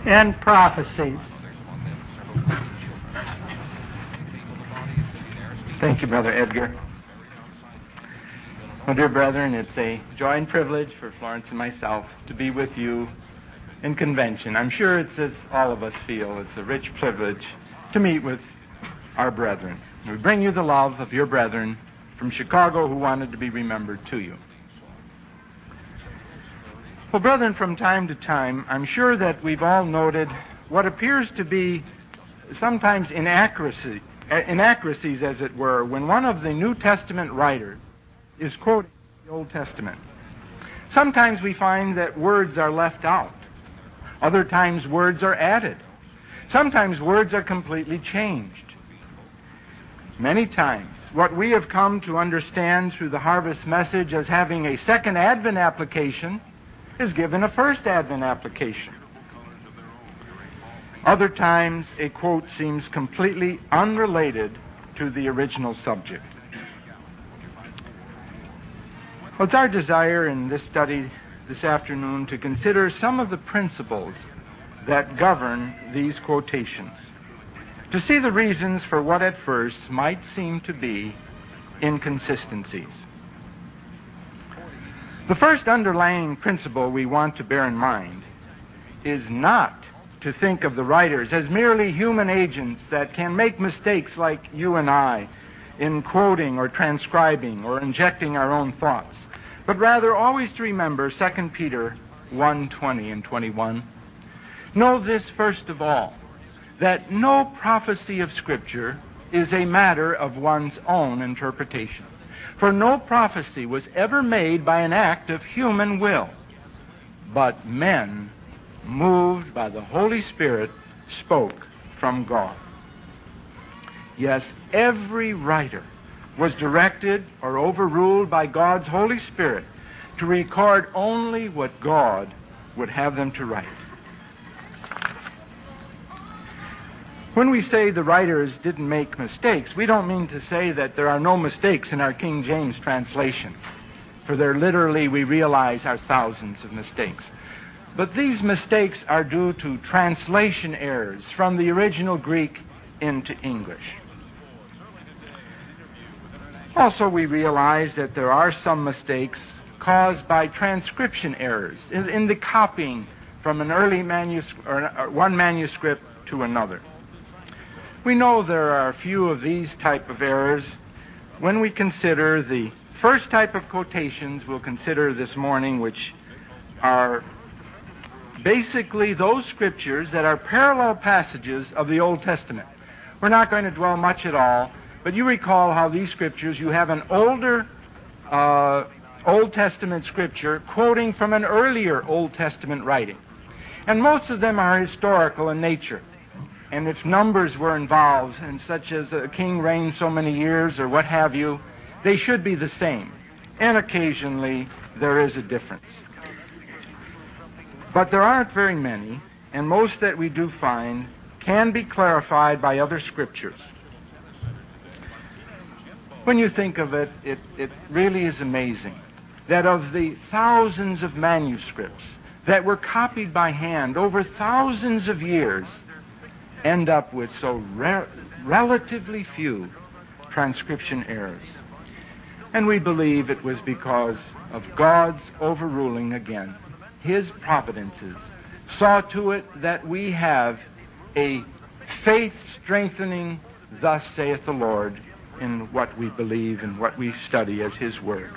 and prophecies. Thank you, Brother Edgar. Well, dear brethren, it's a joy and privilege for Florence and myself to be with you in convention. I'm sure it's as all of us feel. It's a rich privilege to meet with our brethren. We bring you the love of your brethren from Chicago who wanted to be remembered to you. Well, brethren, from time to time, I'm sure that we've all noted what appears to be sometimes inaccuracies, as it were, when one of the New Testament writers is quoting the Old Testament. Sometimes we find that words are left out. Other times words are added. Sometimes words are completely changed. Many times, what we have come to understand through the Harvest Message as having a Second Advent application is given a First Advent application. Other times, a quote seems completely unrelated to the original subject. Well, it's our desire in this study this afternoon to consider some of the principles that govern these quotations, to see the reasons for what at first might seem to be inconsistencies. The first underlying principle we want to bear in mind is not to think of the writers as merely human agents that can make mistakes like you and I in quoting or transcribing or injecting our own thoughts, but rather always to remember 2 Peter 1:20 and 21. Know this first of all, that no prophecy of Scripture is a matter of one's own interpretation. For no prophecy was ever made by an act of human will, but men, moved by the Holy Spirit, spoke from God. Yes, every writer was directed or overruled by God's Holy Spirit to record only what God would have them to write. When we say the writers didn't make mistakes, we don't mean to say that there are no mistakes in our King James translation, for there literally, we realize, are thousands of mistakes. But these mistakes are due to translation errors from the original Greek into English. Also, we realize that there are some mistakes caused by transcription errors in the copying from an early manuscript, or one manuscript to another. We know there are a few of these type of errors when we consider the first type of quotations we'll consider this morning, which are basically those scriptures that are parallel passages of the Old Testament. We're not going to dwell much at all, but you recall how these scriptures, you have an older Old Testament scripture quoting from an earlier Old Testament writing. And most of them are historical in nature. And if numbers were involved, and such as a king reigned so many years or what have you, they should be the same. And occasionally there is a difference. But there aren't very many, and most that we do find can be clarified by other scriptures. When you think of it, it really is amazing that of the thousands of manuscripts that were copied by hand over thousands of years, end up with so relatively few transcription errors. And we believe it was because of God's overruling again. His providences saw to it that we have a faith-strengthening, thus saith the Lord, in what we believe and what we study as His Word.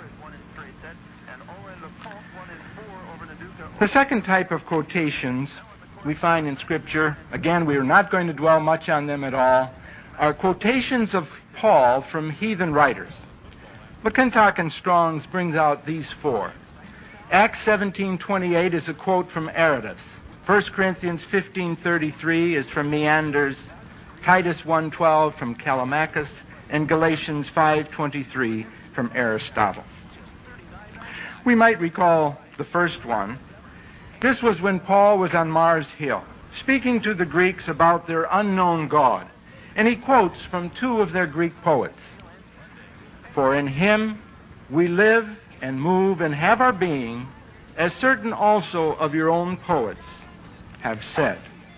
The second type of quotations we find in Scripture, again, we are not going to dwell much on them at all, are quotations of Paul from heathen writers. McClintock and Strong's brings out these four. Acts 17:28 is a quote from Aratus. 1 Corinthians 15:33 is from Meanders. Titus 1:12 from Callimachus. And Galatians 5:23 from Aristotle. We might recall the first one. This was when Paul was on Mars Hill, speaking to the Greeks about their unknown God. And he quotes from two of their Greek poets. For in Him we live and move and have our being, as certain also of your own poets have said.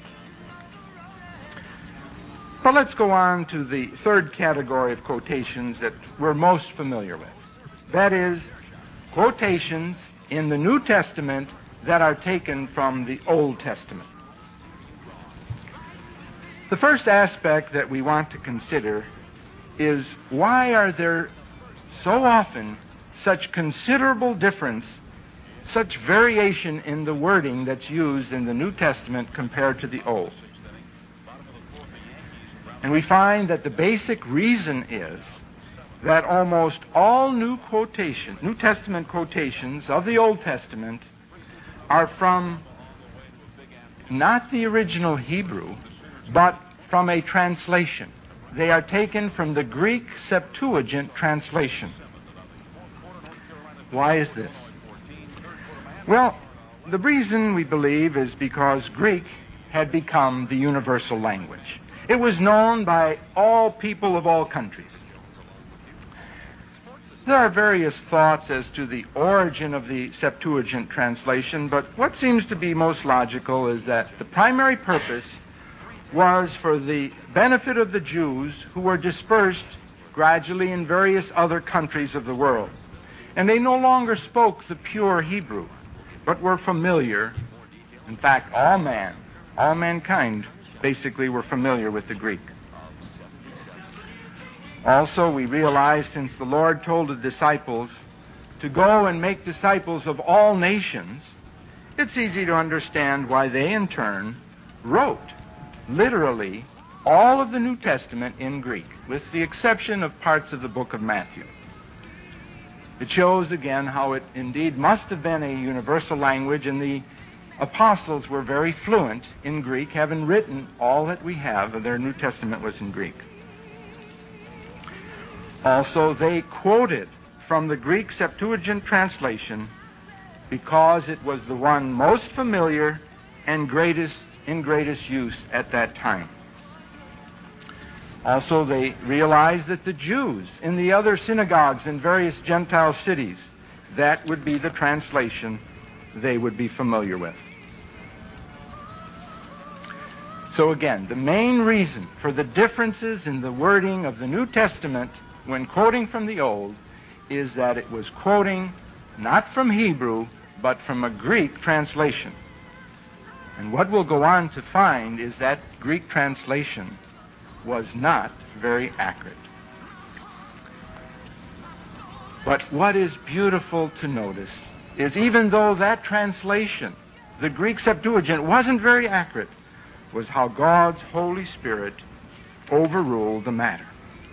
But let's go on to the third category of quotations that we're most familiar with. That is, quotations in the New Testament that are taken from the Old Testament. The first aspect that we want to consider is, why are there so often such considerable difference, such variation in the wording that's used in the New Testament compared to the Old? And we find that the basic reason is that almost all New Testament quotations of the Old Testament are from not the original Hebrew, but from a translation. They are taken from the Greek Septuagint translation. Why is this? Well, the reason, we believe, is because Greek had become the universal language. It was known by all people of all countries. There are various thoughts as to the origin of the Septuagint translation, but what seems to be most logical is that the primary purpose was for the benefit of the Jews who were dispersed gradually in various other countries of the world. And they no longer spoke the pure Hebrew, but were familiar. In fact, all mankind basically were familiar with the Greek. Also, we realize, since the Lord told the disciples to go and make disciples of all nations, it's easy to understand why they in turn wrote, literally, all of the New Testament in Greek, with the exception of parts of the book of Matthew. It shows again how it indeed must have been a universal language, and the apostles were very fluent in Greek, having written all that we have of their New Testament was in Greek. Also, they quoted from the Greek Septuagint translation because it was the one most familiar and in greatest use at that time. Also, they realized that the Jews in the other synagogues in various Gentile cities, that would be the translation they would be familiar with. So again, the main reason for the differences in the wording of the New Testament when quoting from the Old is that it was quoting not from Hebrew, but from a Greek translation. And what we'll go on to find is that Greek translation was not very accurate. But what is beautiful to notice is, even though that translation, the Greek Septuagint, wasn't very accurate, was how God's Holy Spirit overruled the matter.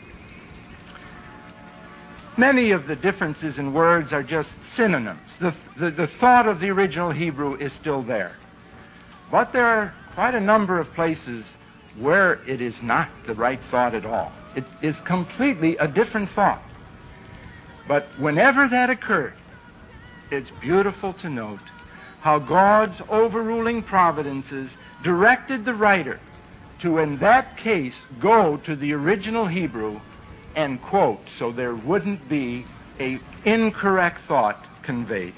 Many of the differences in words are just synonyms. The thought of the original Hebrew is still there. But there are quite a number of places where it is not the right thought at all. It is completely a different thought. But whenever that occurred, it's beautiful to note how God's overruling providences directed the writer to, in that case, go to the original Hebrew and quote, so there wouldn't be an incorrect thought conveyed.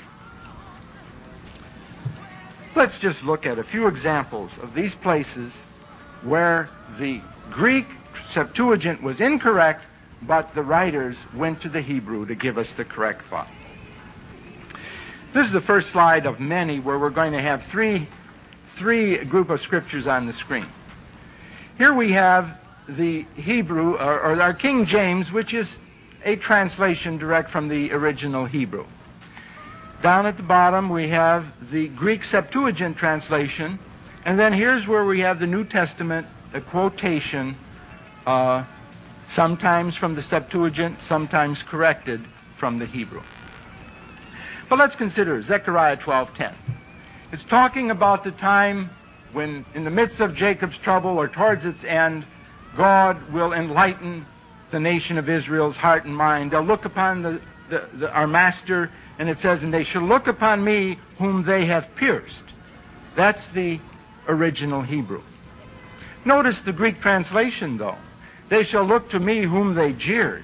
Let's just look at a few examples of these places where the Greek Septuagint was incorrect, but the writers went to the Hebrew to give us the correct thought. This is the first slide of many where we're going to have three group of scriptures on the screen. Here we have the Hebrew, or our King James, which is a translation direct from the original Hebrew. Down at the bottom we have the Greek Septuagint translation, and then here's where we have the New Testament, a quotation, sometimes from the Septuagint, sometimes corrected from the Hebrew. But let's consider Zechariah 12:10. It's talking about the time when, in the midst of Jacob's trouble, or towards its end, God will enlighten the nation of Israel's heart and mind. They'll look upon our master, and it says, and they shall look upon me whom they have pierced. That's the original Hebrew. Notice the Greek translation, though. They shall look to me whom they jeered.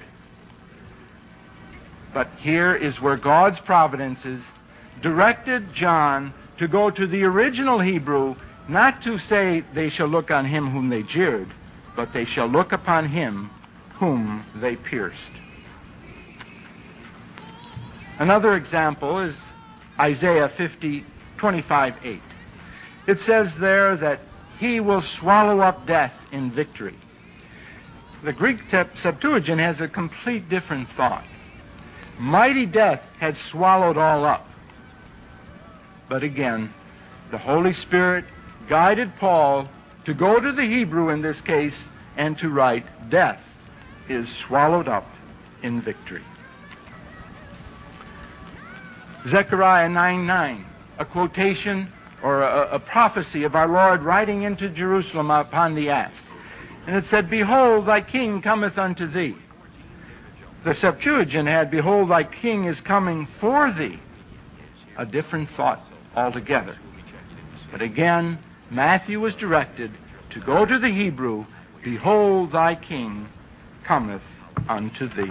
But here is where God's providences directed John to go to the original Hebrew, not to say they shall look on him whom they jeered, but they shall look upon him whom they pierced. Another example is Isaiah 25:8. It says there that he will swallow up death in victory. The Greek Septuagint has a complete different thought. Mighty death had swallowed all up. But again, the Holy Spirit guided Paul to go to the Hebrew in this case and to write, death is swallowed up in victory. Zechariah 9:9, a quotation or a prophecy of our Lord riding into Jerusalem upon the ass. And it said, behold, thy king cometh unto thee. The Septuagint had, behold, thy king is coming for thee. A different thought altogether. But again, Matthew was directed to go to the Hebrew, behold, thy king cometh unto thee.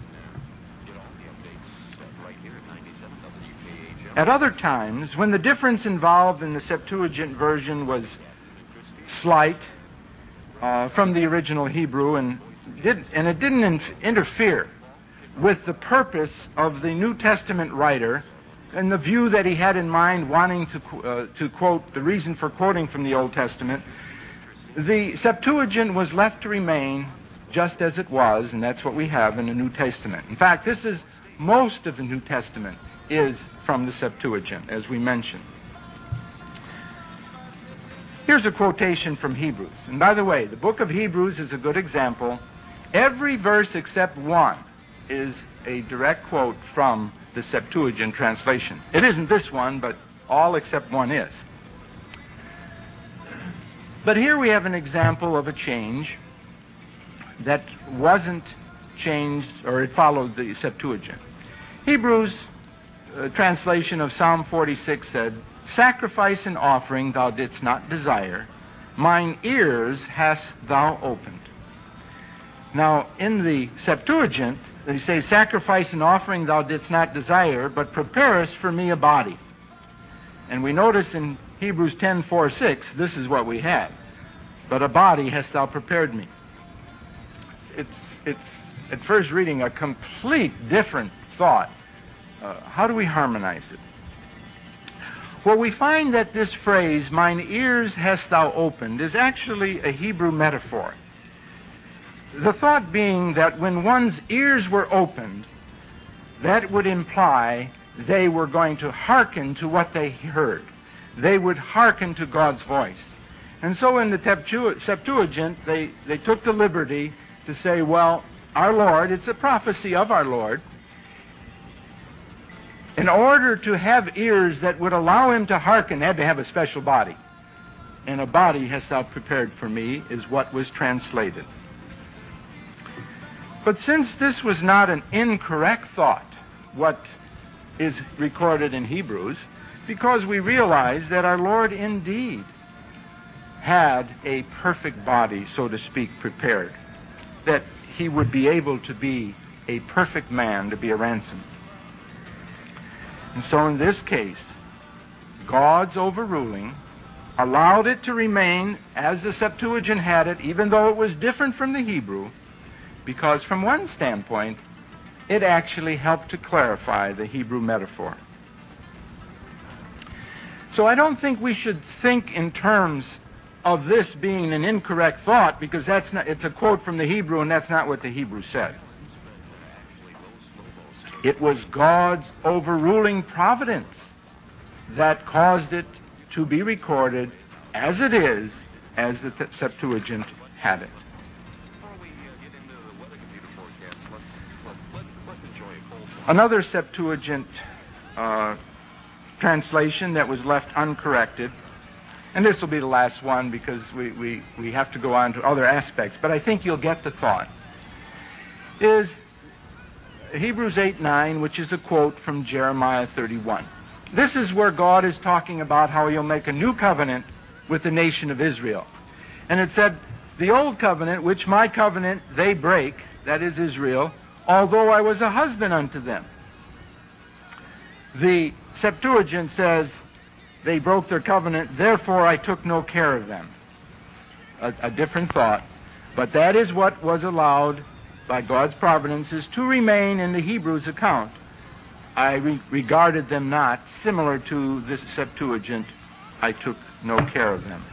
At other times, when the difference involved in the Septuagint version was slight from the original Hebrew, and it didn't interfere with the purpose of the New Testament writer and the view that he had in mind wanting to quote, the reason for quoting from the Old Testament, the Septuagint was left to remain just as it was, and that's what we have in the New Testament. In fact, most of the New Testament is from the Septuagint, as we mentioned. Here's a quotation from Hebrews. And by the way, the book of Hebrews is a good example. Every verse except one is a direct quote from the Septuagint translation. It isn't this one, but all except one is. But here we have an example of a change that wasn't changed, or it followed the Septuagint. Hebrews translation of Psalm 46 said, sacrifice and offering thou didst not desire, mine ears hast thou opened. Now, in the Septuagint, they say, sacrifice and offering thou didst not desire, but preparest for me a body. And we notice in Hebrews 10:4-6, this is what we have. But a body hast thou prepared me. It's at first reading, a complete different thought. How do we harmonize it? Well, we find that this phrase, mine ears hast thou opened, is actually a Hebrew metaphor. The thought being that when one's ears were opened, that would imply they were going to hearken to what they heard. They would hearken to God's voice. And so in the Septuagint, they took the liberty to say, well, our Lord, it's a prophecy of our Lord, in order to have ears that would allow him to hearken, had to have a special body. And a body hast thou prepared for me, is what was translated. But since this was not an incorrect thought, what is recorded in Hebrews, because we realize that our Lord indeed had a perfect body, so to speak, prepared, that he would be able to be a perfect man to be a ransom. And so in this case, God's overruling allowed it to remain as the Septuagint had it, even though it was different from the Hebrew, because from one standpoint, it actually helped to clarify the Hebrew metaphor. So I don't think we should think in terms of this being an incorrect thought, because it's a quote from the Hebrew, and that's not what the Hebrew said. It was God's overruling providence that caused it to be recorded as it is, as the Septuagint had it. Another Septuagint translation that was left uncorrected, and this will be the last one because we have to go on to other aspects, but I think you'll get the thought, is Hebrews 8:9, which is a quote from Jeremiah 31. This is where God is talking about how he'll make a new covenant with the nation of Israel. And it said, the old covenant, which my covenant they break, that is Israel, although I was a husband unto them. The Septuagint says, they broke their covenant, therefore I took no care of them. A different thought. But that is what was allowed by God's providences to remain in the Hebrews account. I regarded them not similar to the Septuagint. I took no care of them.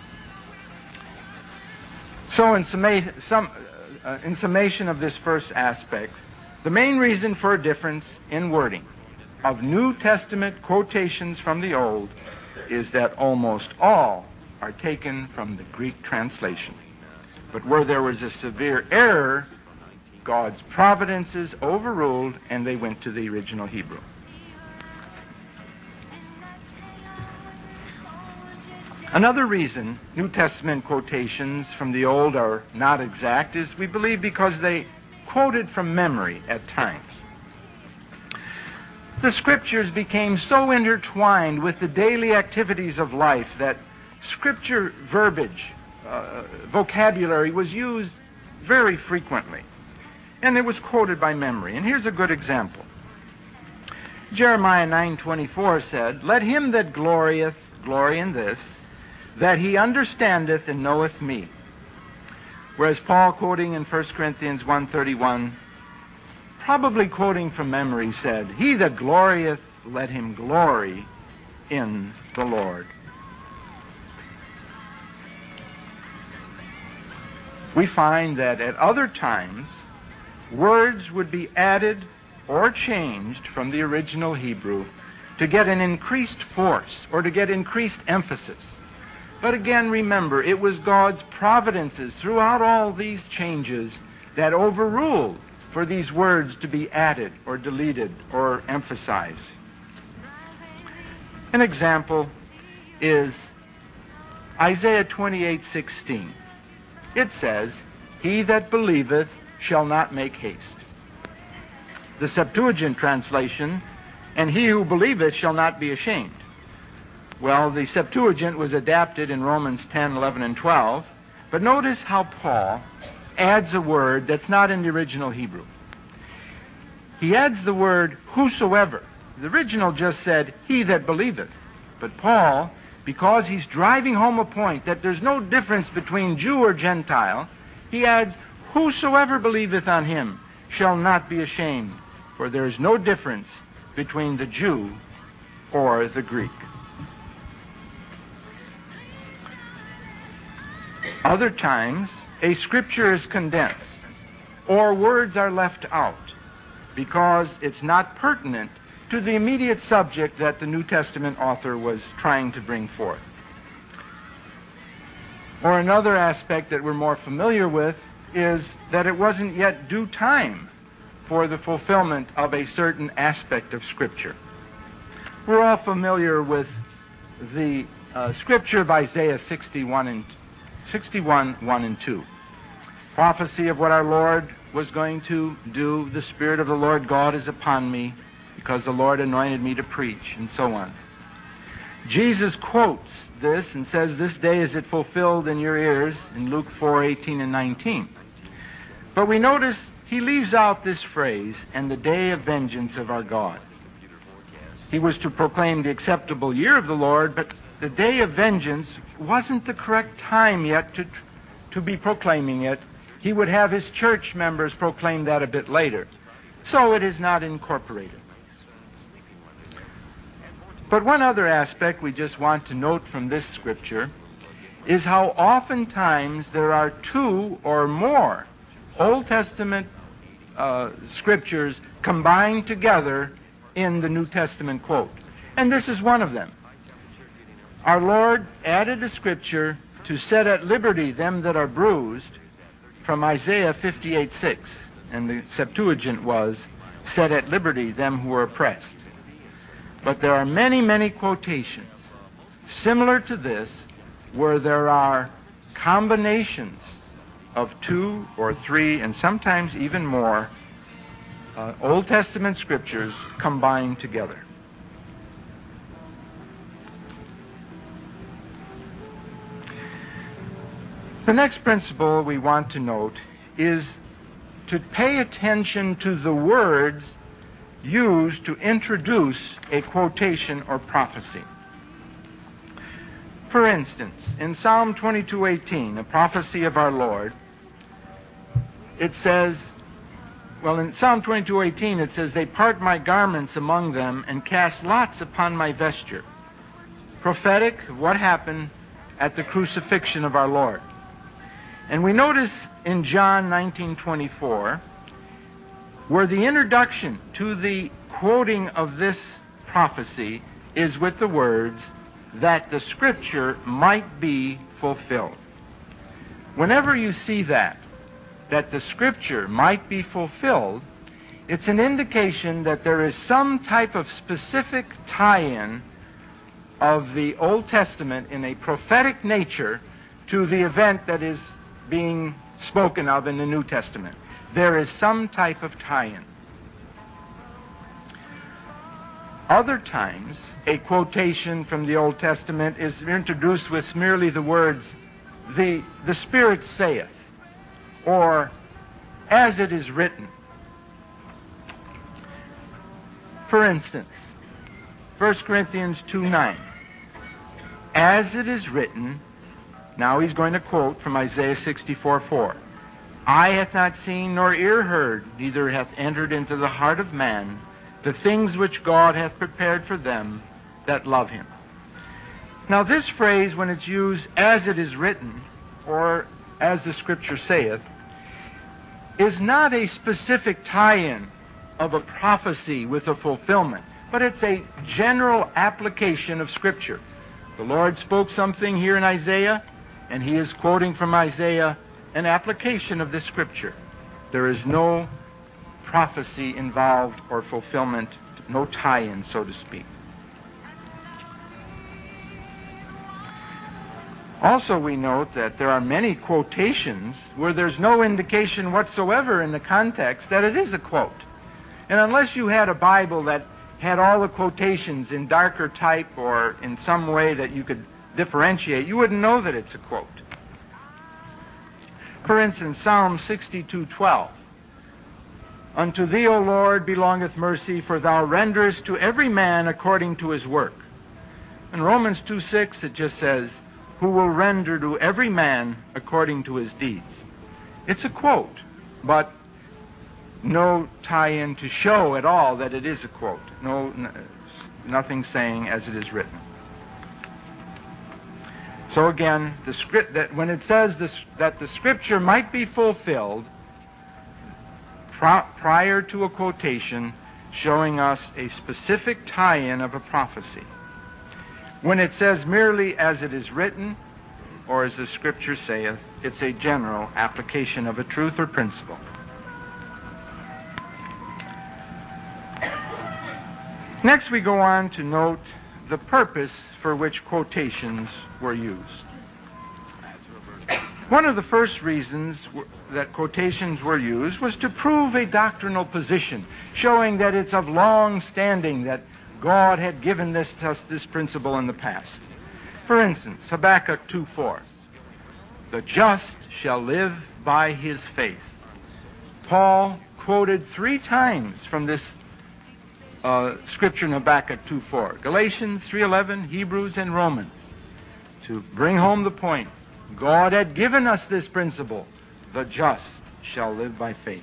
So in summation of this first aspect, the main reason for a difference in wording of New Testament quotations from the Old is that almost all are taken from the Greek translation. But where there was a severe error, God's providences overruled and they went to the original Hebrew. Another reason New Testament quotations from the Old are not exact is, we believe, because they quoted from memory at times. The Scriptures became so intertwined with the daily activities of life that Scripture verbiage, vocabulary was used very frequently, and it was quoted by memory. And here's a good example. Jeremiah 9:24 said, "Let him that glorieth glory in this, that he understandeth and knoweth me." Whereas Paul, quoting in 1 Corinthians 1:31, probably quoting from memory, said, "He that glorieth, let him glory in the Lord." We find that at other times, words would be added or changed from the original Hebrew to get an increased force or to get increased emphasis. But again, remember, it was God's providences throughout all these changes that overruled for these words to be added or deleted or emphasized. An example is Isaiah 28:16. It says, "He that believeth shall not make haste." The Septuagint translation, "And he who believeth shall not be ashamed." Well, the Septuagint was adapted in Romans 10, 11, and 12, but notice how Paul adds a word that's not in the original Hebrew. He adds the word whosoever. The original just said, "He that believeth." But Paul, because he's driving home a point that there's no difference between Jew or Gentile, he adds, "Whosoever believeth on him shall not be ashamed, for there is no difference between the Jew or the Greek." Other times, a scripture is condensed, or words are left out because it's not pertinent to the immediate subject that the New Testament author was trying to bring forth. Or another aspect that we're more familiar with is that it wasn't yet due time for the fulfillment of a certain aspect of Scripture. We're all familiar with the Scripture of Isaiah 61, 1 and 2. Prophecy of what our Lord was going to do. "The Spirit of the Lord God is upon me, because the Lord anointed me to preach," and so on. Jesus quotes this and says, "This day is it fulfilled in your ears," in Luke 4:18 and 19. But we notice he leaves out this phrase, "and the day of vengeance of our God." He was to proclaim the acceptable year of the Lord, but the day of vengeance wasn't the correct time yet to be proclaiming it. He would have his church members proclaim that a bit later. So it is not incorporated. But one other aspect we just want to note from this scripture is how oftentimes there are two or more Old Testament scriptures combined together in the New Testament quote. And this is one of them. Our Lord added a scripture to set at liberty them that are bruised from Isaiah 58:6, and the Septuagint was, "Set at liberty them who are oppressed." But there are many, many quotations similar to this where there are combinations of two or three and sometimes even more Old Testament scriptures combined together. The next principle we want to note is to pay attention to the words used to introduce a quotation or prophecy. For instance, in Psalm 22:18, a prophecy of our Lord, it says, well, in Psalm 22:18, it says, they part my garments among them and cast lots upon my vesture. Prophetic of what happened at the crucifixion of our Lord. And we notice in John 19:24, where the introduction to the quoting of this prophecy is with the words, that the Scripture might be fulfilled. Whenever you see that the Scripture might be fulfilled, it's an indication that there is some type of specific tie-in of the Old Testament in a prophetic nature to the event that is being spoken of in the New Testament. There is some type of tie-in. Other times, a quotation from the Old Testament is introduced with merely the words, the Spirit saith, or as it is written. For instance, 1 Corinthians 2:9. As it is written, now he's going to quote from Isaiah 64:4. Eye hath not seen, nor ear heard, neither hath entered into the heart of man the things which God hath prepared for them that love him. Now this phrase, when it's used as it is written, or as the Scripture saith, is not a specific tie-in of a prophecy with a fulfillment, but it's a general application of Scripture. The Lord spoke something here in Isaiah, and he is quoting from Isaiah an application of this Scripture. There is no prophecy involved or fulfillment, no tie-in, so to speak. Also, we note that there are many quotations where there's no indication whatsoever in the context that it is a quote. And unless you had a Bible that had all the quotations in darker type or in some way that you could differentiate, you wouldn't know that it's a quote. For instance, Psalm 62:12. Unto thee, O Lord, belongeth mercy, for thou renderest to every man according to his work. In Romans 2:6, it just says, who will render to every man according to his deeds. It's a quote, but no tie-in to show at all that it is a quote. Nothing saying as it is written. So again, that when it says that the Scripture might be fulfilled, prior to a quotation showing us a specific tie-in of a prophecy. When it says merely as it is written, or as the Scripture saith, it's a general application of a truth or principle. Next we go on to note the purpose for which quotations were used. One of the first reasons that quotations were used was to prove a doctrinal position, showing that it's of long standing that God had given us this principle in the past. For instance, Habakkuk 2:4. The just shall live by his faith. Paul quoted 3 times from this scripture in Habakkuk 2:4. Galatians 3:11, Hebrews, and Romans. To bring home the point, God had given us this principle. The just shall live by faith.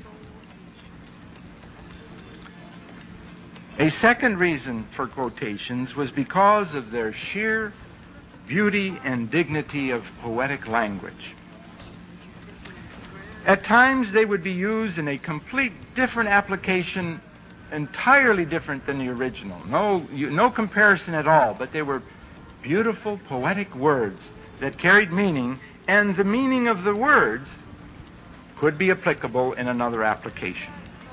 A second reason for quotations was because of their sheer beauty and dignity of poetic language. At times they would be used in a complete different application, entirely different than the original. No comparison at all, but they were beautiful poetic words that carried meaning, and the meaning of the words could be applicable in another application.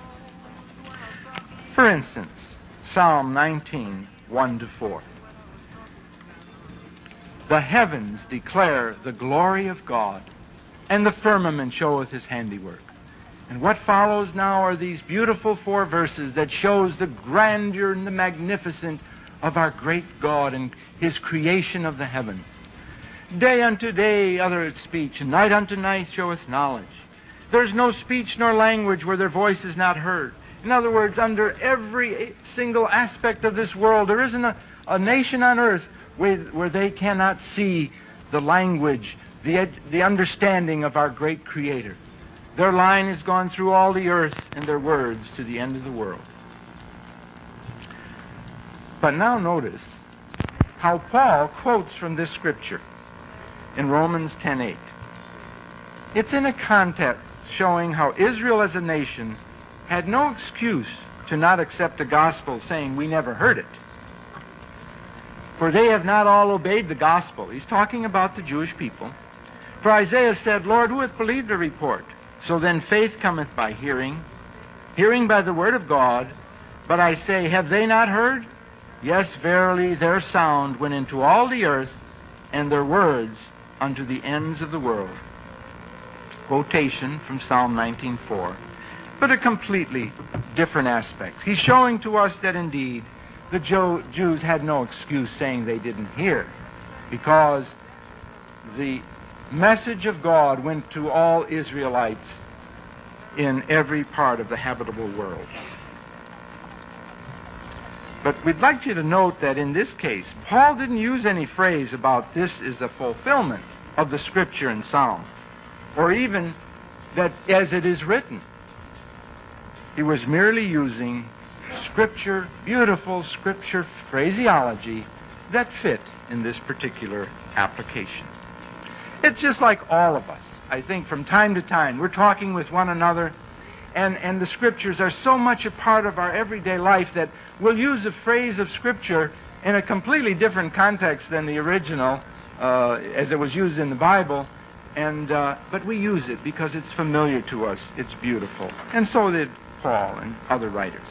For instance, Psalm 19:1-4. The heavens declare the glory of God, and the firmament showeth his handiwork. And what follows now are these beautiful 4 verses that shows the grandeur and the magnificence of our great God and his creation of the heavens. Day unto day uttereth speech, and night unto night showeth knowledge. There's no speech nor language where their voice is not heard. In other words, under every single aspect of this world, there isn't a nation on earth where they cannot see the language, the understanding of our great Creator. Their line has gone through all the earth, and their words to the end of the world. But now notice how Paul quotes from this scripture in Romans 10:8. It's in a context showing how Israel as a nation had no excuse to not accept the gospel, saying, "We never heard it. For they have not all obeyed the gospel." He's talking about the Jewish people. "For Isaiah said, Lord, who hath believed the report? So then faith cometh by hearing, hearing by the word of God. But I say, have they not heard? Yes, verily, their sound went into all the earth, and their words unto the ends of the world." Quotation from Psalm 19:4, but a completely different aspect. He's showing to us that indeed the Jews had no excuse saying they didn't hear, because the message of God went to all Israelites in every part of the habitable world. But we'd like you to note that in this case, Paul didn't use any phrase about this is a fulfillment of the scripture in Psalm, or even that as it is written. He was merely using scripture, beautiful scripture phraseology that fit in this particular application. It's just like all of us. I think from time to time we're talking with one another, and the scriptures are so much a part of our everyday life that we'll use a phrase of scripture in a completely different context than the original as it was used in the Bible, but we use it because it's familiar to us, it's beautiful. And so did Paul and other writers.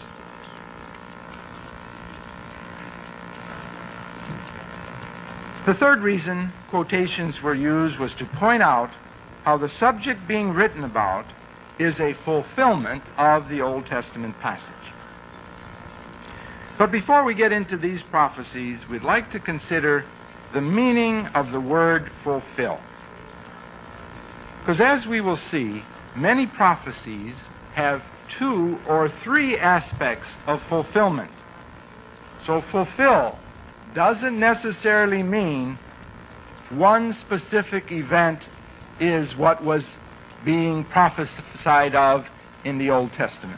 The third reason quotations were used was to point out how the subject being written about is a fulfillment of the Old Testament passage. But before we get into these prophecies, we'd like to consider the meaning of the word fulfill. Because as we will see, many prophecies have 2 or 3 aspects of fulfillment. So fulfill doesn't necessarily mean one specific event is what was being prophesied of in the Old Testament.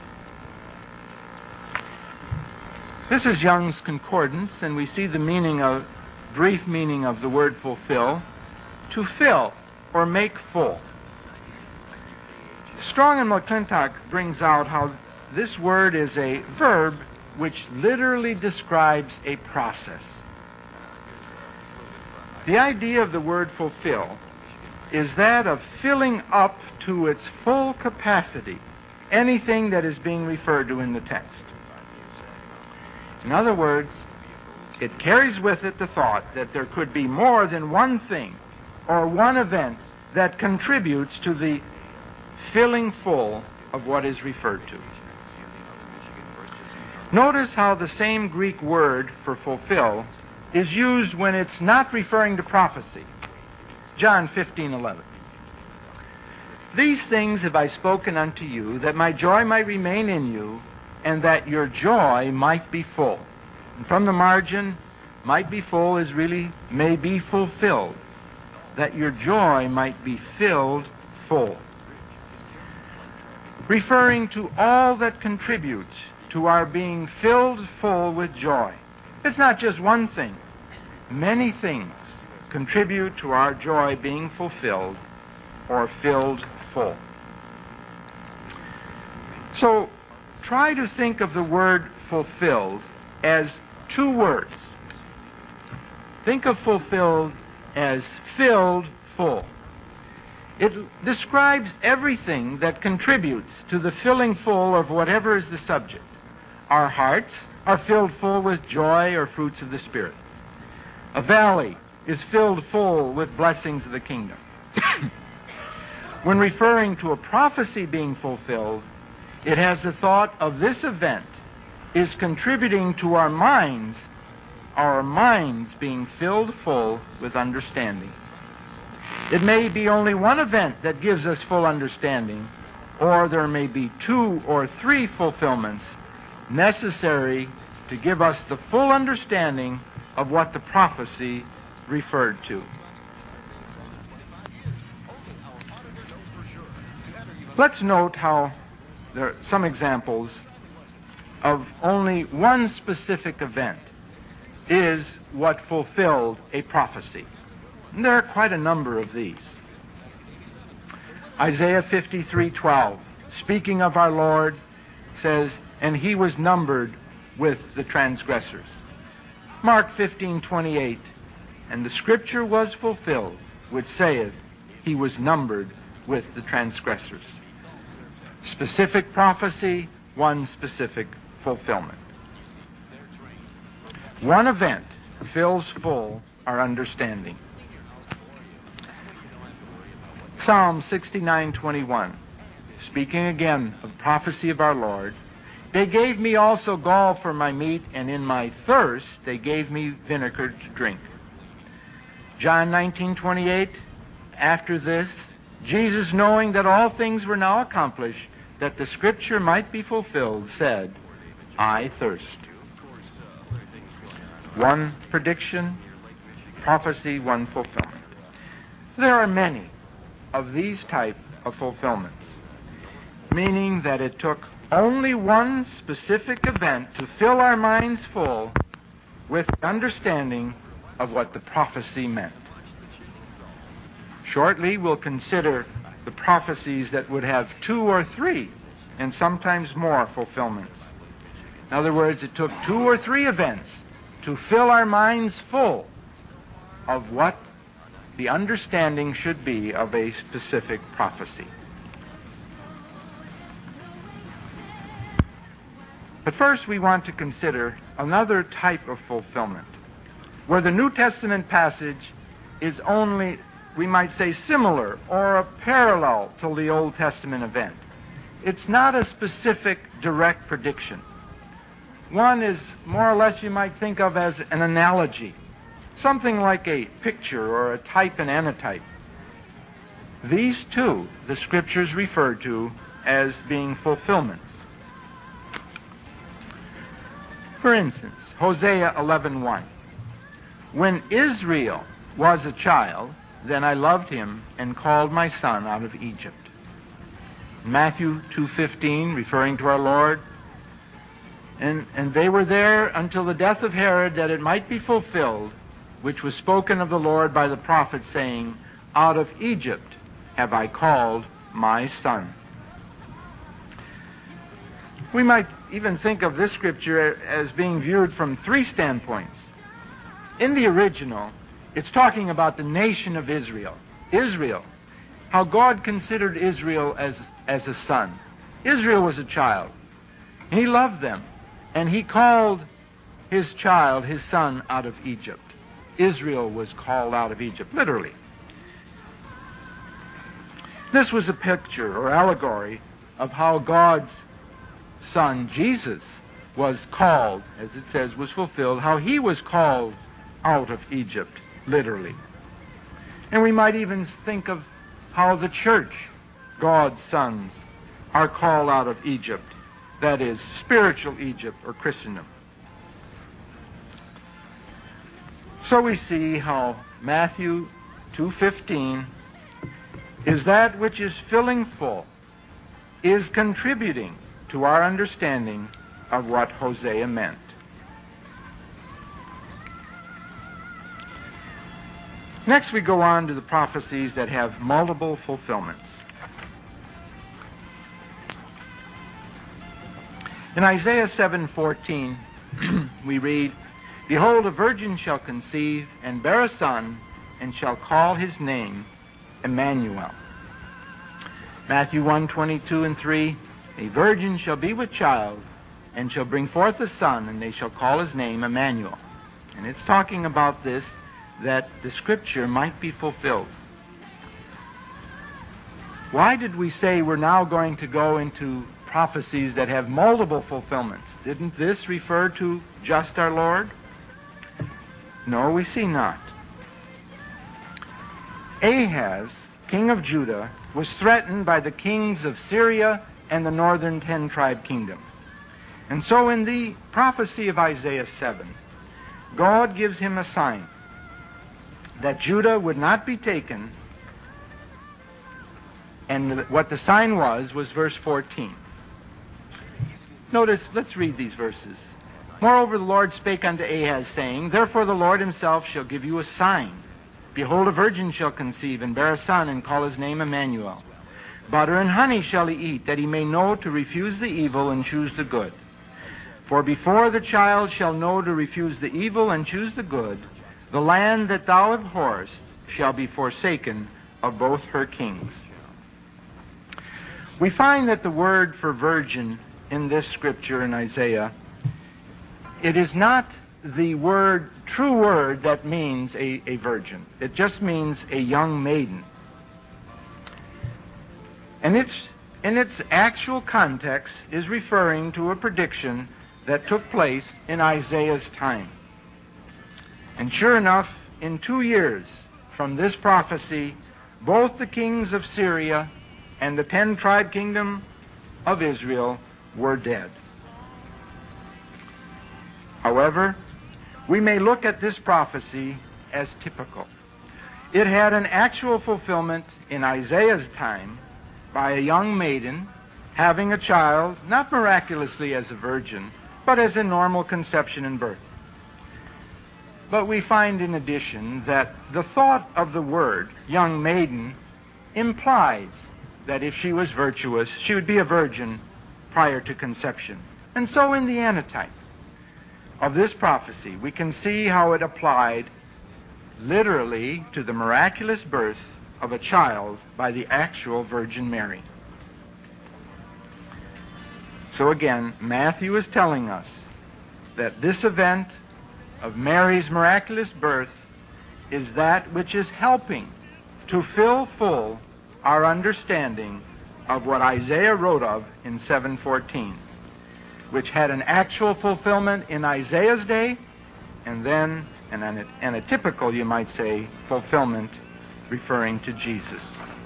This is Young's Concordance, and we see the brief meaning of the word fulfill: to fill or make full. Strong and McClintock brings out how this word is a verb which literally describes a process. The idea of the word fulfill is that of filling up to its full capacity anything that is being referred to in the text. In other words, it carries with it the thought that there could be more than one thing or one event that contributes to the filling full of what is referred to. Notice how the same Greek word for fulfill is used when it's not referring to prophecy. John 15:11. "These things have I spoken unto you, that my joy might remain in you, and that your joy might be full." And from the margin, might be full is really may be fulfilled, that your joy might be filled full. Referring to all that contributes to our being filled full with joy. It's not just one thing. Many things contribute to our joy being fulfilled or filled full. So try to think of the word fulfilled as 2 words. Think of fulfilled as filled full. It describes everything that contributes to the filling full of whatever is the subject. Our hearts are filled full with joy or fruits of the Spirit. A valley is filled full with blessings of the kingdom. When referring to a prophecy being fulfilled, it has the thought of this event is contributing to our minds being filled full with understanding. It may be only one event that gives us full understanding, or there may be 2 or 3 fulfillments necessary to give us the full understanding of what the prophecy referred to. Let's note how there are some examples of only one specific event is what fulfilled a prophecy. And there are quite a number of these. Isaiah 53:12, speaking of our Lord, says, "And he was numbered with the transgressors." Mark 15:28, "And the scripture was fulfilled, which saith, he was numbered with the transgressors." Specific prophecy, one specific fulfillment. One event fills full our understanding. Psalm 69:21, speaking again of prophecy of our Lord, "They gave me also gall for my meat, and in my thirst they gave me vinegar to drink." John 19:28, after this, Jesus, knowing that all things were now accomplished, that the scripture might be fulfilled, said, "I thirst." One prediction, prophecy, one fulfillment. There are many of these type of fulfillments, meaning that it took only one specific event to fill our minds full with understanding of what the prophecy meant. Shortly, we'll consider the prophecies that would have 2 or 3 and sometimes more fulfillments. In other words, it took 2 or 3 events to fill our minds full of what the understanding should be of a specific prophecy. But first, we want to consider another type of fulfillment, where the New Testament passage is only, we might say, similar or a parallel to the Old Testament event. It's not a specific direct prediction. One is more or less you might think of as an analogy, something like a picture or a type and antitype. These two the Scriptures refer to as being fulfillments. For instance, Hosea 11:1. "When Israel was a child, then I loved him and called my son out of Egypt." Matthew 2:15, referring to our Lord, and they were there until the death of Herod, that it might be fulfilled, which was spoken of the Lord by the prophet, saying, "Out of Egypt have I called my son." We might even think of this scripture as being viewed from 3 standpoints. In the original, it's talking about the nation of Israel. Israel, how God considered Israel as a son. Israel was a child. He loved them, and he called his child, his son, out of Egypt. Israel was called out of Egypt, literally. This was a picture or allegory of how God's Son, Jesus, was called, as it says, was fulfilled, how he was called out of Egypt, literally. And we might even think of how the church, God's sons, are called out of Egypt, that is, spiritual Egypt or Christendom. So we see how Matthew 2:15 is that which is filling full, is contributing to our understanding of what Hosea meant. Next, we go on to the prophecies that have multiple fulfillments. In Isaiah 7:14, we read, "Behold, a virgin shall conceive and bear a son, and shall call his name Emmanuel." Matthew 1:22 and 3, "A virgin shall be with child, and shall bring forth a son, and they shall call his name Emmanuel." And it's talking about this, that the Scripture might be fulfilled. Why did we say we're now going to go into prophecies that have multiple fulfillments? Didn't this refer to just our Lord? No, we see not. Ahaz, king of Judah, was threatened by the kings of Syria and the northern 10-tribe kingdom. And so in the prophecy of Isaiah 7, God gives him a sign that Judah would not be taken And what the sign was verse 14. Notice, let's read these verses. Moreover, the Lord spake unto Ahaz, saying, Therefore the Lord himself shall give you a sign. Behold, a virgin shall conceive, and bear a son, and call his name Emmanuel. Butter and honey shall he eat, that he may know to refuse the evil and choose the good. For before the child shall know to refuse the evil and choose the good, the land that thou abhorrest shall be forsaken of both her kings. We find that the word for virgin in this scripture in Isaiah, it is not the true word that means a virgin. It just means a young maiden. And in its actual context is referring to a prediction that took place in Isaiah's time. And sure enough, in 2 years from this prophecy, both the kings of Syria and the 10-tribe kingdom of Israel were dead. However, we may look at this prophecy as typical. It had an actual fulfillment in Isaiah's time by a young maiden having a child, not miraculously as a virgin, but as a normal conception and birth. But we find in addition that the thought of the word young maiden implies that if she was virtuous, she would be a virgin prior to conception. And so in the antitype of this prophecy, we can see how it applied literally to the miraculous birth of a child by the actual Virgin Mary. So again, Matthew is telling us that this event of Mary's miraculous birth is that which is helping to fill full our understanding of what Isaiah wrote of in 7:14, which had an actual fulfillment in Isaiah's day, and then and a typical, you might say, fulfillment referring to Jesus.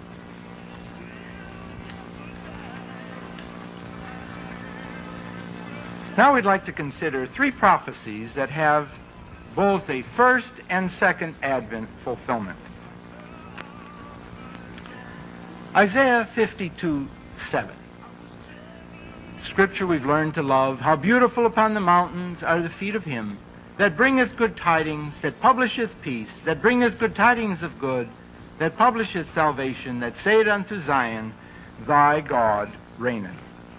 Now we'd like to consider 3 prophecies that have both a first and second Advent fulfillment. Isaiah 52:7. Scripture we've learned to love. How beautiful upon the mountains are the feet of him that bringeth good tidings, that publisheth peace, that bringeth good tidings of good, that publisheth salvation, that saith unto Zion, Thy God reigneth.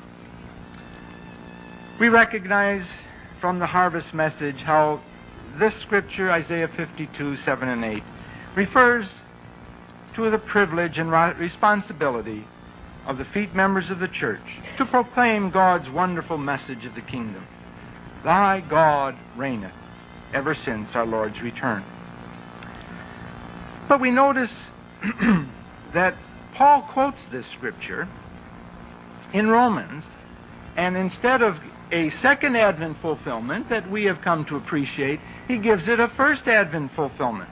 We recognize from the harvest message how this scripture, Isaiah 52:7 and 8, refers to the privilege and responsibility of the feet members of the church to proclaim God's wonderful message of the kingdom. Thy God reigneth, ever since our Lord's return. But we notice that Paul quotes this scripture in Romans, and instead of a second Advent fulfillment that we have come to appreciate, he gives it a first Advent fulfillment.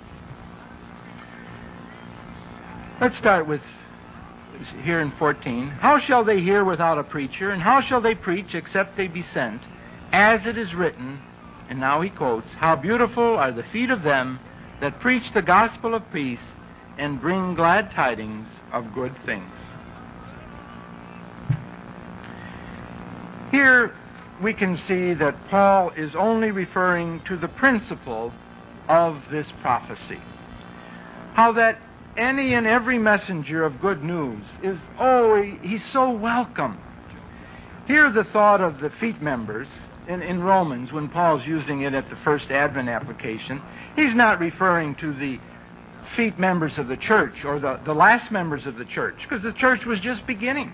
Let's start with here in 14. How shall they hear without a preacher, and how shall they preach except they be sent? As it is written, and now he quotes, How beautiful are the feet of them that preach the gospel of peace and bring glad tidings of good things. Here we can see that Paul is only referring to the principle of this prophecy. How that any and every messenger of good news is, he's so welcome. Here the thought of the feet members in Romans, when Paul's using it at the first Advent application, he's not referring to the feet members of the church or the last members of the church, because the church was just beginning.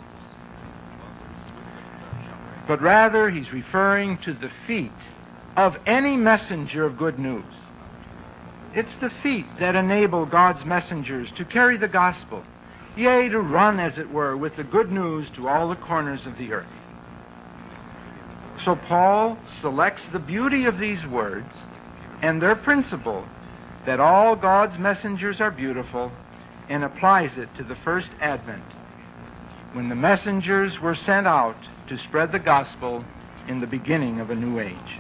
But rather, he's referring to the feet of any messenger of good news. It's the feet that enable God's messengers to carry the gospel, yea, to run, as it were, with the good news to all the corners of the earth. So Paul selects the beauty of these words and their principle that all God's messengers are beautiful and applies it to the first Advent, when the messengers were sent out to spread the gospel in the beginning of a new age.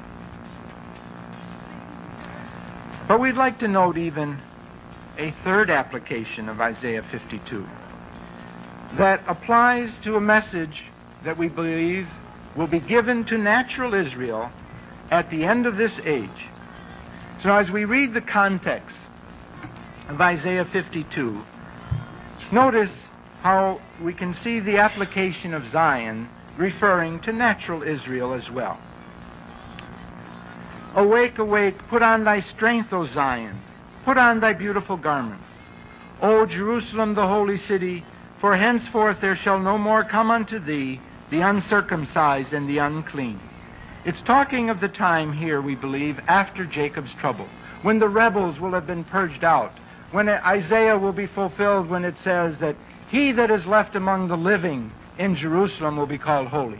But we'd like to note even a third application of Isaiah 52. that applies to a message that we believe will be given to natural Israel at the end of this age. So as we read the context of Isaiah 52, notice how we can see the application of Zion referring to natural Israel as well. Awake, awake, put on thy strength, O Zion. Put on thy beautiful garments. O Jerusalem, the holy city, for henceforth there shall no more come unto thee the uncircumcised and the unclean. It's talking of the time here, we believe, after Jacob's trouble, when the rebels will have been purged out, when Isaiah will be fulfilled when it says that he that is left among the living in Jerusalem will be called holy.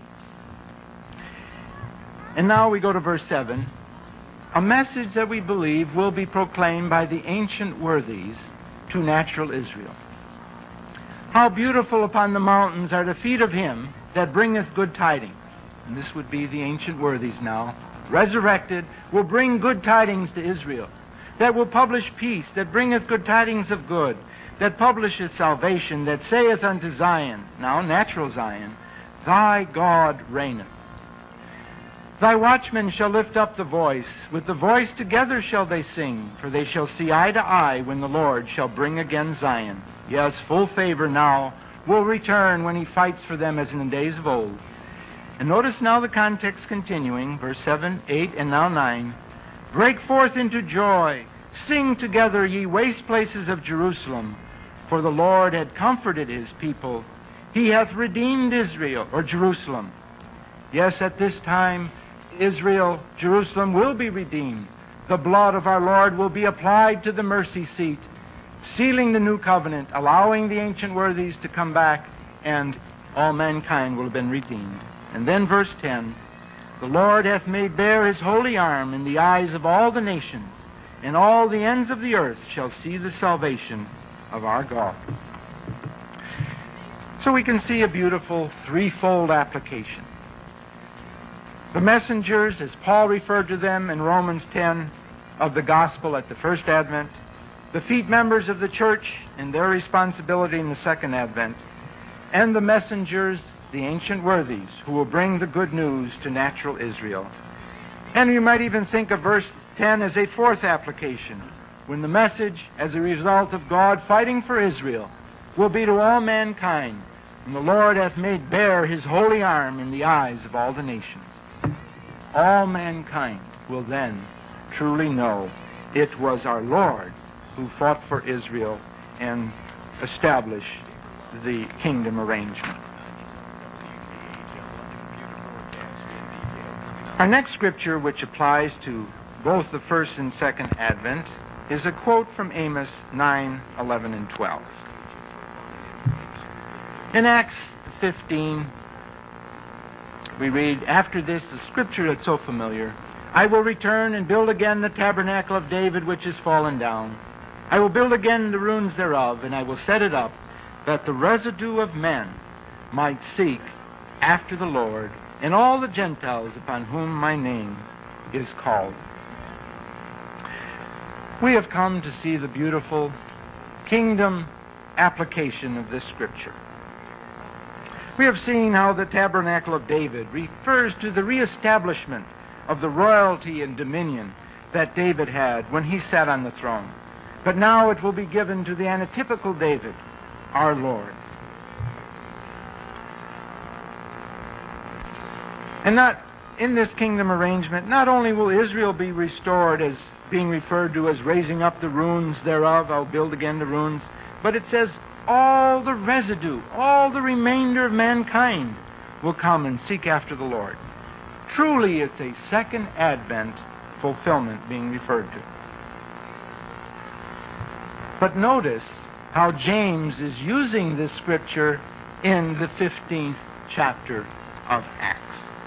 And now we go to verse 7. A message that we believe will be proclaimed by the ancient worthies to natural Israel. How beautiful upon the mountains are the feet of him that bringeth good tidings. And this would be the ancient worthies now, resurrected, will bring good tidings to Israel, that will publish peace, that bringeth good tidings of good, that publisheth salvation, that saith unto Zion, now natural Zion, thy God reigneth. Thy watchmen shall lift up the voice, with the voice together shall they sing, for they shall see eye to eye when the Lord shall bring again Zion. Yes, full favor now will return when he fights for them as in the days of old. And notice now the context continuing, verse 7, 8, and now 9. Break forth into joy, sing together, ye waste places of Jerusalem, for the Lord had comforted his people. He hath redeemed Israel, or Jerusalem. Yes, at this time, Israel, Jerusalem will be redeemed. The blood of our Lord will be applied to the mercy seat, sealing the new covenant, allowing the ancient worthies to come back, and all mankind will have been redeemed. And then verse 10, the Lord hath made bare his holy arm in the eyes of all the nations, and all the ends of the earth shall see the salvation of our God. So we can see a beautiful threefold application. The messengers, as Paul referred to them in Romans 10, of the gospel at the first advent, the feet members of the church and their responsibility in the second advent, and the messengers, the ancient worthies, who will bring the good news to natural Israel. And you might even think of verse 10 as a fourth application, when the message, as a result of God fighting for Israel, will be to all mankind, and the Lord hath made bare his holy arm in the eyes of all the nations. All mankind will then truly know it was our Lord who fought for Israel and established the kingdom arrangement. Our next scripture, which applies to both the first and second advent, is a quote from Amos 9, 11, and 12. In Acts 15, we read, after this, the scripture that's so familiar, I will return and build again the tabernacle of David which is fallen down. I will build again the ruins thereof, and I will set it up, that the residue of men might seek after the Lord, and all the Gentiles upon whom my name is called. We have come to see the beautiful kingdom application of this scripture. We have seen how the tabernacle of David refers to the reestablishment of the royalty and dominion that David had when he sat on the throne. But now it will be given to the antitypical David, our Lord. And not in this kingdom arrangement, not only will Israel be restored as being referred to as raising up the ruins thereof, I'll build again the ruins, but it says all the residue, all the remainder of mankind will come and seek after the Lord. Truly, it's a second advent fulfillment being referred to. But notice how James is using this scripture in the 15th chapter of Acts.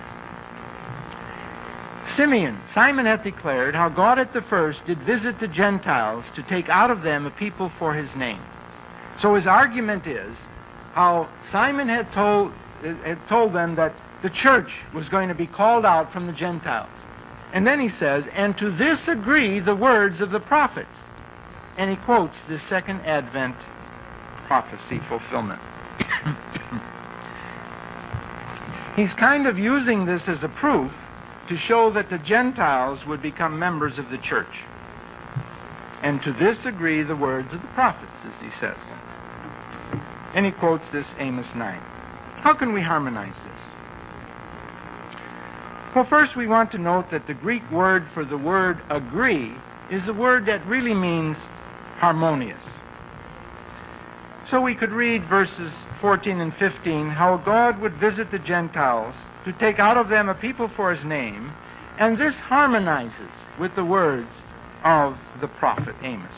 Simon hath declared how God at the first did visit the Gentiles to take out of them a people for his name. So his argument is how Simon had told them that the church was going to be called out from the Gentiles. And then he says, and to this agree the words of the prophets. And he quotes the second advent prophecy fulfillment. He's kind of using this as a proof to show that the Gentiles would become members of the church. And to this agree the words of the prophets, as he says. And he quotes this Amos 9. How can we harmonize this? Well, first we want to note that the Greek word for the word agree is a word that really means harmonious. So we could read verses 14 and 15, how God would visit the Gentiles to take out of them a people for his name, and this harmonizes with the words of the prophet Amos.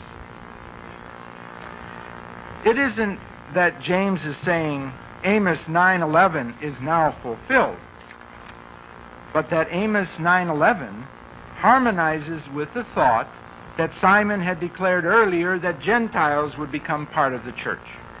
It isn't that James is saying Amos 9:11 is now fulfilled, but that Amos 9:11 harmonizes with the thought that Simon had declared earlier that Gentiles would become part of the church.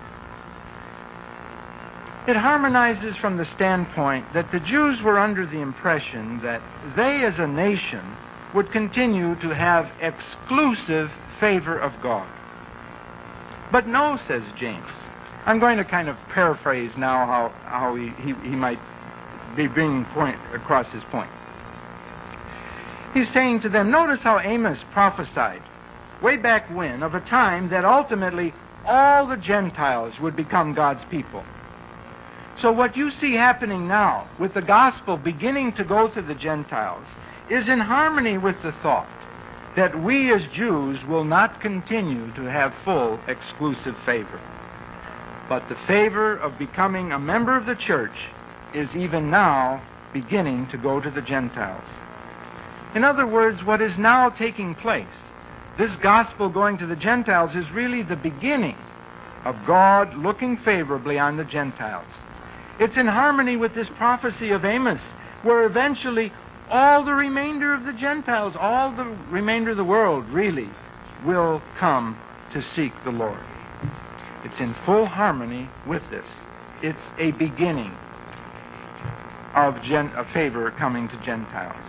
It harmonizes from the standpoint that the Jews were under the impression that they as a nation would continue to have exclusive favor of God. But no, says James. I'm going to kind of paraphrase now how he might be bringing across his point. He's saying to them, notice how Amos prophesied way back when of a time that ultimately all the Gentiles would become God's people. So what you see happening now with the gospel beginning to go to the Gentiles is in harmony with the thought that we as Jews will not continue to have full exclusive favor. But the favor of becoming a member of the church is even now beginning to go to the Gentiles. In other words, what is now taking place, this gospel going to the Gentiles, is really the beginning of God looking favorably on the Gentiles. It's in harmony with this prophecy of Amos, where eventually all the remainder of the Gentiles, all the remainder of the world, really will come to seek the Lord. It's in full harmony with this. It's a beginning of favor coming to Gentiles.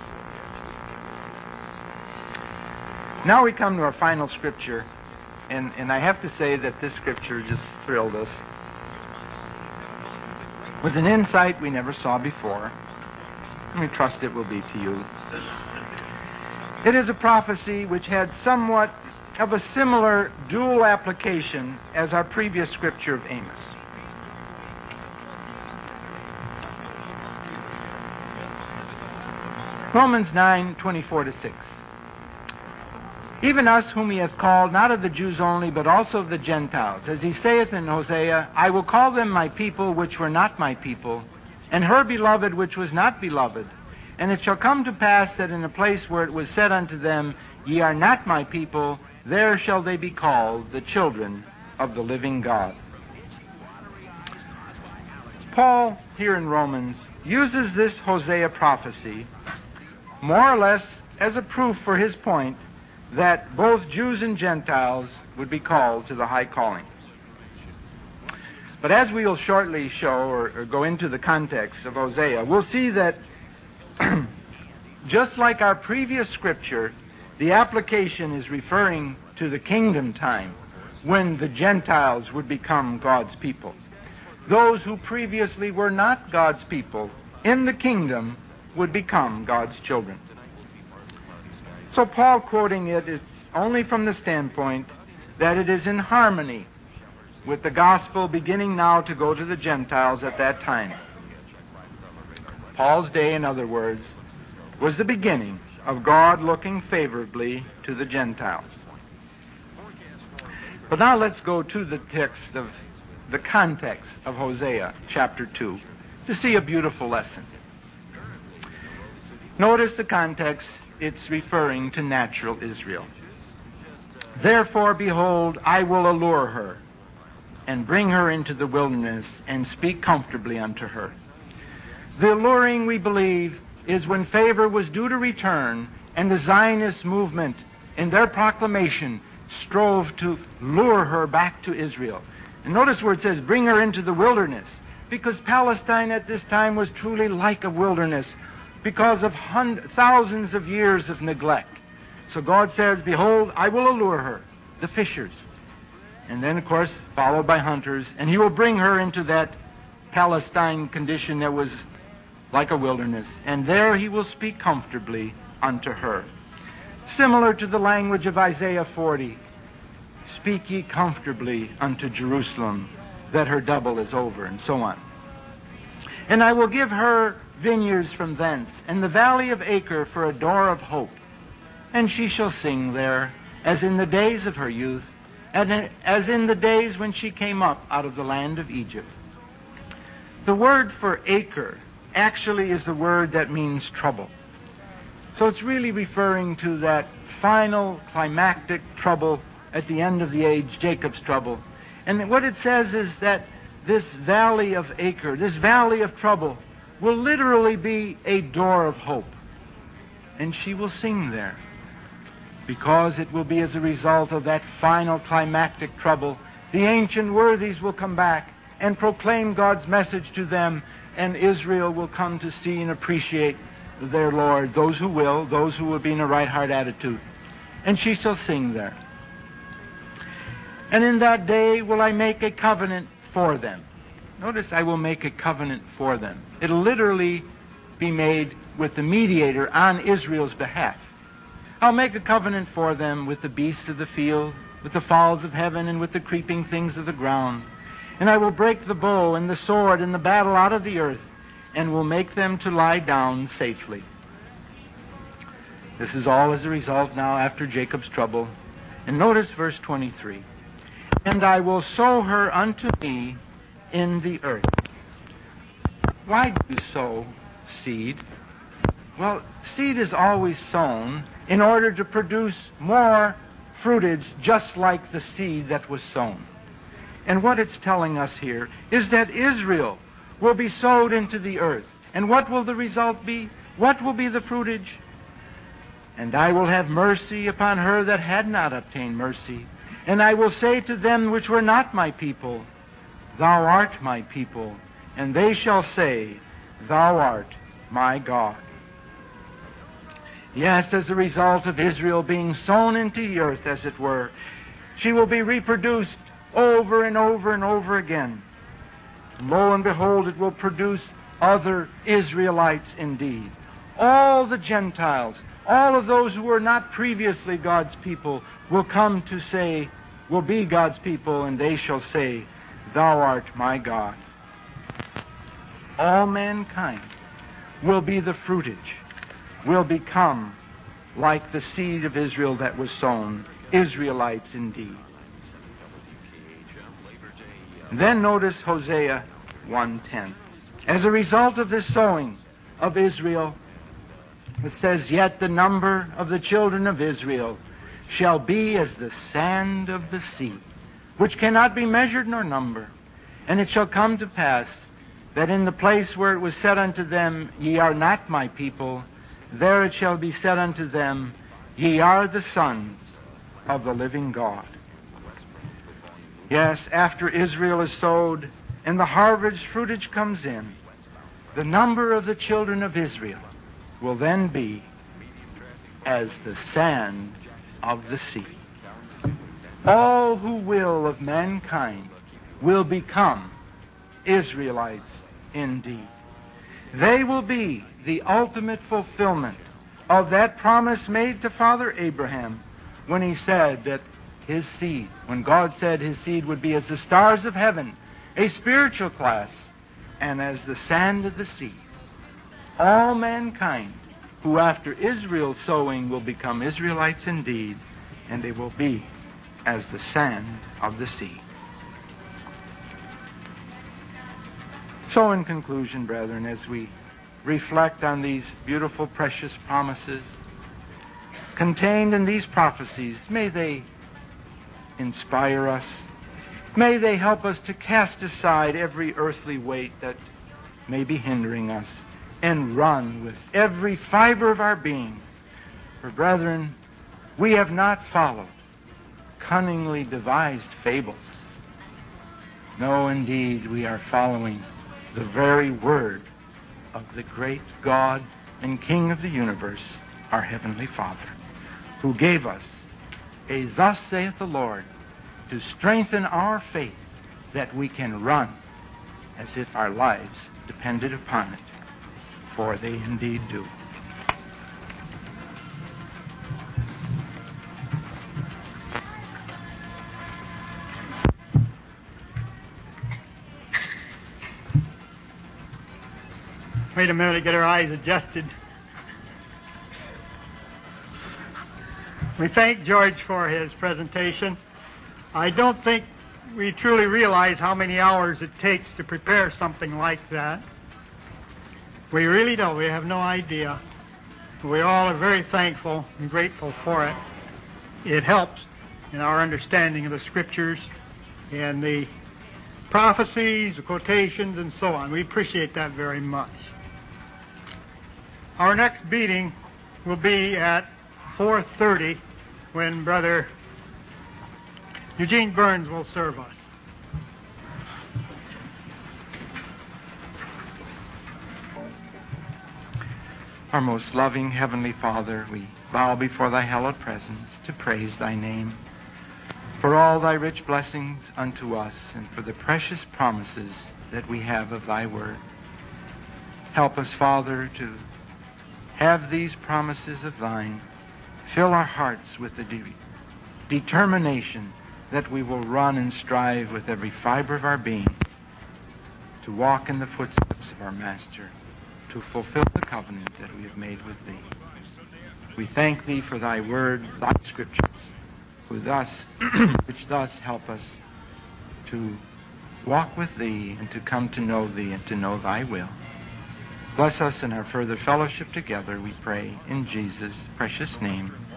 Now we come to our final scripture, and I have to say that this scripture just thrilled us with an insight we never saw before. And we trust it will be to you. It is a prophecy which had somewhat of a similar dual application as our previous scripture of Amos. Romans 9:24-6. Even us whom he hath called, not of the Jews only, but also of the Gentiles. As he saith in Hosea, I will call them my people, which were not my people, and her beloved, which was not beloved. And it shall come to pass that in a place where it was said unto them, Ye are not my people, there shall they be called the children of the living God. Paul, here in Romans, uses this Hosea prophecy more or less as a proof for his point that both Jews and Gentiles would be called to the high calling. But as we will shortly show, or go into the context of Hosea, we'll see that just like our previous scripture, the application is referring to the kingdom time when the Gentiles would become God's people. Those who previously were not God's people in the kingdom would become God's children. So Paul quoting it is only from the standpoint that it is in harmony with the gospel beginning now to go to the Gentiles at that time. Paul's day, in other words, was the beginning of God looking favorably to the Gentiles. But now let's go to the text of the context of Hosea chapter 2 to see a beautiful lesson. Notice the context. It's referring to natural Israel. Therefore, behold, I will allure her and bring her into the wilderness and speak comfortably unto her. The alluring, we believe, is when favor was due to return and the Zionist movement in their proclamation strove to lure her back to Israel. And notice where it says, bring her into the wilderness, because Palestine at this time was truly like a wilderness because of thousands of years of neglect. So God says, behold, I will allure her, the fishers, and then, of course, followed by hunters, and he will bring her into that Palestine condition that was like a wilderness, and there he will speak comfortably unto her. Similar to the language of Isaiah 40, speak ye comfortably unto Jerusalem, that her double is over, and so on. And I will give her vineyards from thence, and the valley of Acre for a door of hope. And she shall sing there, as in the days of her youth, and as in the days when she came up out of the land of Egypt. The word for acre actually is the word that means trouble. So it's really referring to that final climactic trouble at the end of the age, Jacob's trouble. And what it says is that this valley of Acre, this valley of trouble, will literally be a door of hope. And she will sing there, because it will be as a result of that final climactic trouble. The ancient worthies will come back and proclaim God's message to them, and Israel will come to see and appreciate their Lord, those who will be in a right heart attitude. And she shall sing there. And in that day will I make a covenant for them. Notice, I will make a covenant for them. It'll literally be made with the mediator on Israel's behalf. I'll make a covenant for them with the beasts of the field, with the fowls of heaven, and with the creeping things of the ground. And I will break the bow and the sword and the battle out of the earth, and will make them to lie down safely. This is all as a result now after Jacob's trouble. And notice verse 23. And I will sow her unto me in the earth. Why do you sow seed? Well, seed is always sown in order to produce more fruitage, just like the seed that was sown. And what it's telling us here is that Israel will be sowed into the earth. And what will the result be? What will be the fruitage? And I will have mercy upon her that had not obtained mercy. And I will say to them which were not my people, Thou art my people. And they shall say, Thou art my God. Yes, as a result of Israel being sown into the earth, as it were, she will be reproduced over and over and over again. And lo and behold, it will produce other Israelites indeed. All the Gentiles, all of those who were not previously God's people, will come to say, will be God's people, and they shall say, Thou art my God. All mankind will be the fruitage, will become like the seed of Israel that was sown, Israelites indeed. Then notice Hosea 1:10. As a result of this sowing of Israel, it says, Yet the number of the children of Israel shall be as the sand of the sea, which cannot be measured nor numbered. And it shall come to pass that in the place where it was said unto them, Ye are not my people, there it shall be said unto them, Ye are the sons of the living God. Yes, after Israel is sowed and the harvest fruitage comes in, the number of the children of Israel will then be as the sand of the sea. All who will of mankind will become Israelites indeed. They will be the ultimate fulfillment of that promise made to Father Abraham when he said that his seed, when God said his seed would be as the stars of heaven, a spiritual class, and as the sand of the sea. All mankind who after Israel's sowing will become Israelites indeed, and they will be as the sand of the sea. So in conclusion, brethren, as we reflect on these beautiful, precious promises contained in these prophecies, may they inspire us. May they help us to cast aside every earthly weight that may be hindering us and run with every fiber of our being. For, brethren, we have not followed cunningly devised fables. No, indeed, we are following the very word of the great God and King of the universe, our Heavenly Father, who gave us a Thus saith the Lord to strengthen our faith that we can run as if our lives depended upon it, for they indeed do. Wait a minute to get our eyes adjusted. We thank George for his presentation. I don't think we truly realize how many hours it takes to prepare something like that. We really don't. We have no idea. We all are very thankful and grateful for it. It helps in our understanding of the Scriptures and the prophecies, the quotations, and so on. We appreciate that very much. Our next meeting will be at 4:30 when Brother Eugene Burns will serve us. Our most loving Heavenly Father, we bow before thy hallowed presence to praise thy name for all thy rich blessings unto us and for the precious promises that we have of thy word. Help us, Father, to have these promises of thine fill our hearts with the determination that we will run and strive with every fiber of our being to walk in the footsteps of our Master, to fulfill the covenant that we have made with thee. We thank thee for thy word, thy Scriptures, which thus help us to walk with thee and to come to know thee and to know thy will. Bless us in our further fellowship together, we pray, in Jesus' precious name.